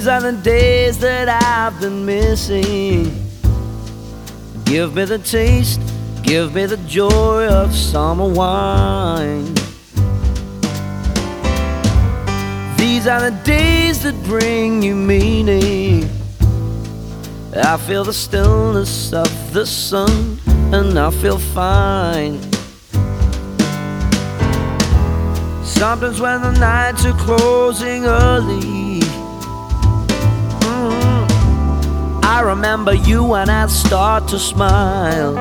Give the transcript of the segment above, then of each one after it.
are the days that I've been missing. Give me the taste, give me the joy of summer wine. These are the days that bring you meaning. I feel the stillness of the sun, and I feel fine. Sometimes when the nights are closing early, I remember you and I start to smile.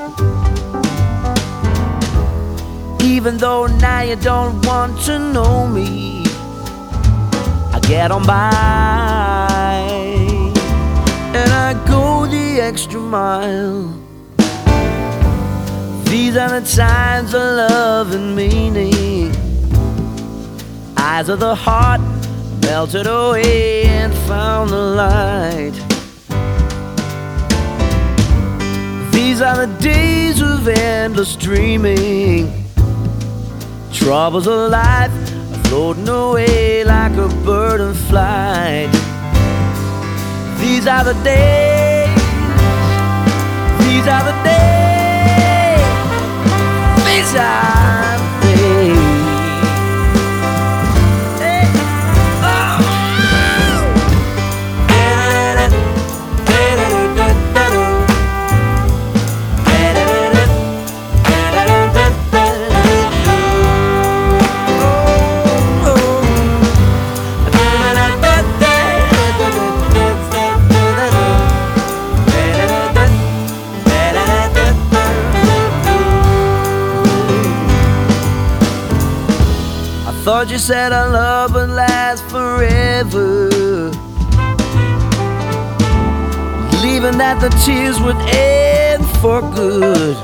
Even though now you don't want to know me, I get on by and I go the extra mile. These are the times of love and meaning. Eyes of the heart melted away and found the light. These are the days of endless dreaming. Troubles of life are floating away like a bird in flight. These are the days, these are the days, these are the days. Thought you said our love would last forever, believing that the tears would end for good.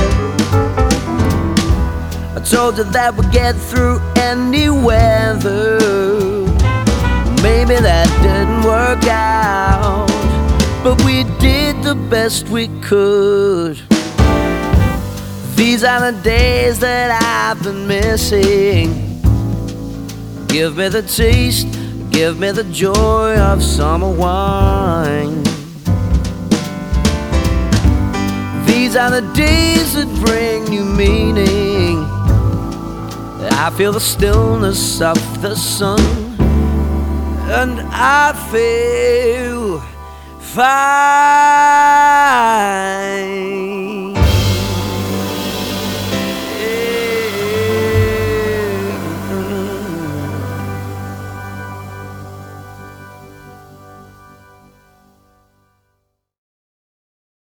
I told you that we'd get through any weather. Maybe that didn't work out, but we did the best we could. These are the days that I've been missing. Give me the taste, give me the joy of summer wine. These are the days that bring you meaning. I feel the stillness of the sun, and I feel fine.